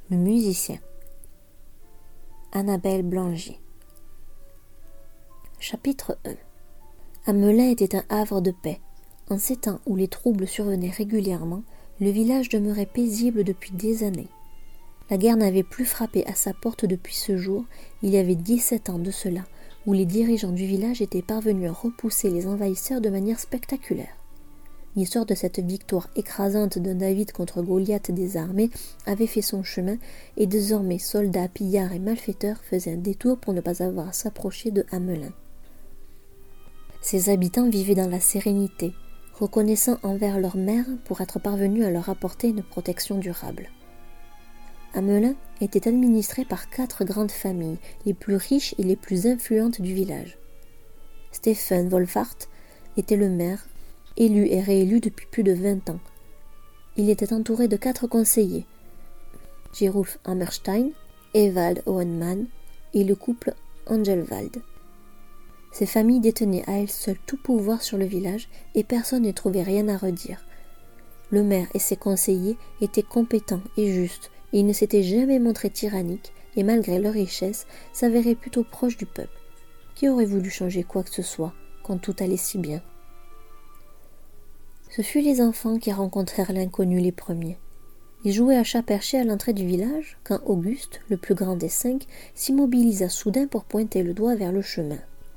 Le musicien. Annabelle Blangy. Chapitre 1. Hamelin était un havre de paix. En ces temps où les troubles survenaient régulièrement, le village demeurait paisible depuis des années. La guerre n'avait plus frappé à sa porte depuis ce jour, il y avait 17 ans de cela, où les dirigeants du village étaient parvenus à repousser les envahisseurs de manière spectaculaire. L'histoire de cette victoire écrasante d'un David contre Goliath des armées avait fait son chemin, et désormais soldats, pillards et malfaiteurs faisaient un détour pour ne pas avoir à s'approcher de Hamelin. Ses habitants vivaient dans la sérénité, reconnaissant envers leur mère pour être parvenus à leur apporter une protection durable. Hamelin était administré par 4 grandes familles, les plus riches et les plus influentes du village. Stephen Wolfhard était le maire, élu et réélu depuis plus de 20 ans. Il était entouré de 4 conseillers, Gerulf Hammerstein, Ewald Hohenmann et le couple Angelwald. Ces familles détenaient à elles seules tout pouvoir sur le village et personne ne trouvait rien à redire. Le maire et ses conseillers étaient compétents et justes, et ils ne s'étaient jamais montrés tyranniques et malgré leur richesse s'avéraient plutôt proches du peuple. Qui aurait voulu changer quoi que ce soit quand tout allait si bien? Ce fut les enfants qui rencontrèrent l'inconnu les premiers. Ils jouaient à chat perché à l'entrée du village quand Auguste, le plus grand des 5, s'immobilisa soudain pour pointer le doigt vers le chemin.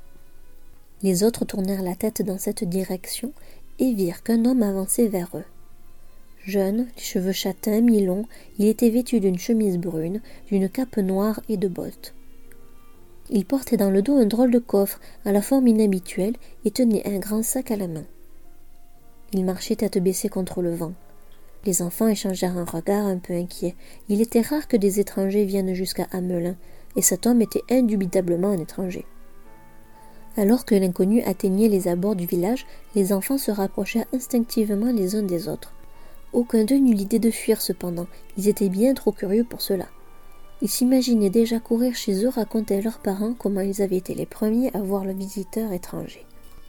Les autres tournèrent la tête dans cette direction et virent qu'un homme avançait vers eux. Jeune, les cheveux châtains, mi-longs, il était vêtu d'une chemise brune, d'une cape noire et de bottes. Il portait dans le dos un drôle de coffre à la forme inhabituelle et tenait un grand sac à la main. Il marchait tête baissée contre le vent. Les enfants échangèrent un regard un peu inquiet. Il était rare que des étrangers viennent jusqu'à Hamelin, et cet homme était indubitablement un étranger. Alors que l'inconnu atteignait les abords du village, les enfants se rapprochèrent instinctivement les uns des autres. Aucun d'eux n'eut l'idée de fuir cependant, ils étaient bien trop curieux pour cela. Ils s'imaginaient déjà courir chez eux raconter à leurs parents comment ils avaient été les premiers à voir le visiteur étranger.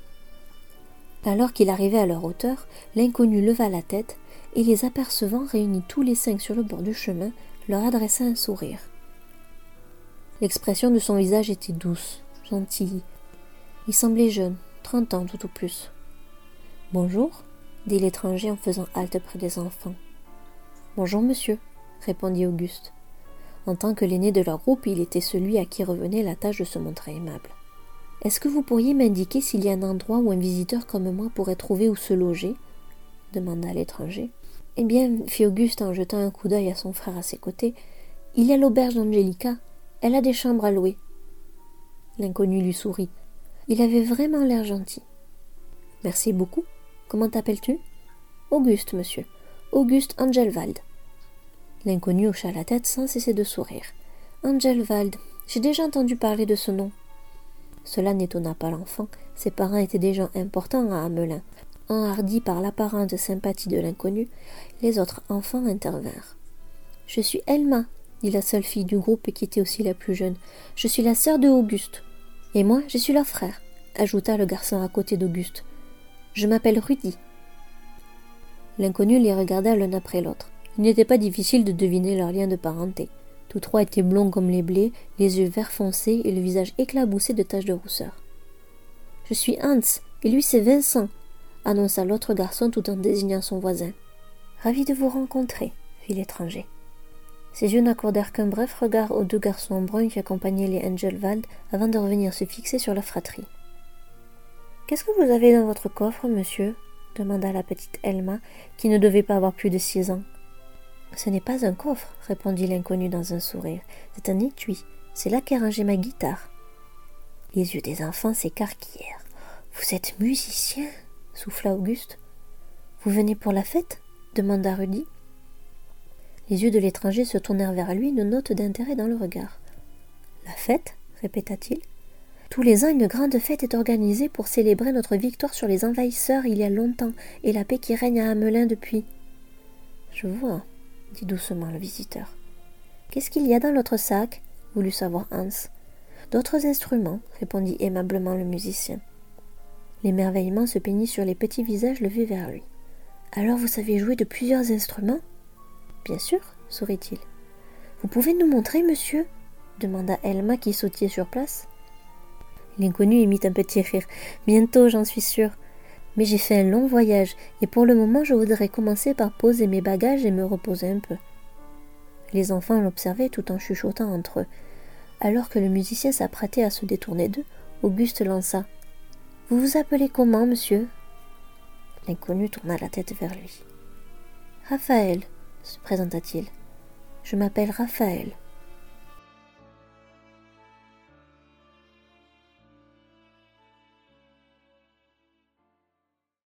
Alors qu'il arrivait à leur hauteur, l'inconnu leva la tête et les apercevant réunis tous les 5 sur le bord du chemin, leur adressa un sourire. L'expression de son visage était douce, gentille. Il semblait jeune, 30 ans tout au plus. « Bonjour » dit l'étranger en faisant halte près des enfants. « Bonjour monsieur » répondit Auguste. En tant que l'aîné de leur groupe, il était celui à qui revenait la tâche de se montrer aimable. « Est-ce que vous pourriez m'indiquer s'il y a un endroit où un visiteur comme moi pourrait trouver où se loger » demanda l'étranger. « Eh bien, fit Auguste en jetant un coup d'œil à son frère à ses côtés, « il y a l'auberge d'Angelica. Elle a des chambres à louer. » L'inconnu lui sourit. Il avait vraiment l'air gentil. « Merci beaucoup. Comment t'appelles-tu »« Auguste, monsieur. Auguste Angelwald. » L'inconnu hocha la tête sans cesser de sourire. « Angelwald, j'ai déjà entendu parler de ce nom. » Cela n'étonna pas l'enfant. Ses parents étaient des gens importants à Hamelin. Enhardis par l'apparente sympathie de l'inconnu, les autres enfants intervinrent. « Je suis Elma, » dit la seule fille du groupe et qui était aussi la plus jeune. « Je suis la sœur de Auguste. »« Et moi, je suis leur frère, » ajouta le garçon à côté d'Auguste. « Je m'appelle Rudy. » L'inconnu les regarda l'un après l'autre. Il n'était pas difficile de deviner leur lien de parenté. Tous 3 étaient blonds comme les blés, les yeux vert foncé et le visage éclaboussé de taches de rousseur. « Je suis Hans, et lui c'est Vincent, » annonça l'autre garçon tout en désignant son voisin. « Ravi de vous rencontrer, » fit l'étranger. Ses yeux n'accordèrent qu'un bref regard aux 2 garçons bruns qui accompagnaient les Angelwald avant de revenir se fixer sur la fratrie. « Qu'est-ce que vous avez dans votre coffre, monsieur » demanda la petite Elma, qui ne devait pas avoir plus de 6 ans. « Ce n'est pas un coffre, » répondit l'inconnu dans un sourire. « C'est un étui. C'est là qu'est rangée ma guitare. » Les yeux des enfants s'écarquillèrent. « Vous êtes musicien » souffla Auguste. « Vous venez pour la fête » demanda Rudy. Les yeux de l'étranger se tournèrent vers lui, une note d'intérêt dans le regard. « La fête » répéta-t-il. « Tous les ans, une grande fête est organisée pour célébrer notre victoire sur les envahisseurs il y a longtemps et la paix qui règne à Hamelin depuis. »« Je vois, » dit doucement le visiteur. « Qu'est-ce qu'il y a dans l'autre sac » voulut savoir Hans. « D'autres instruments, » répondit aimablement le musicien. L'émerveillement se peignit sur les petits visages levés vers lui. « Alors vous savez jouer de plusieurs instruments ?»« Bien sûr, sourit-il. Vous pouvez nous montrer, monsieur ? Demanda Elma qui sautillait sur place. L'inconnu émit un petit rire. Bientôt, j'en suis sûre. Mais j'ai fait un long voyage, et pour le moment je voudrais commencer par poser mes bagages et me reposer un peu. Les enfants l'observaient tout en chuchotant entre eux. Alors que le musicien s'apprêtait à se détourner d'eux, Auguste lança. « Vous vous appelez comment, monsieur ?» L'inconnu tourna la tête vers lui. « Raphaël, se présenta-t-il. Je m'appelle Raphaël. »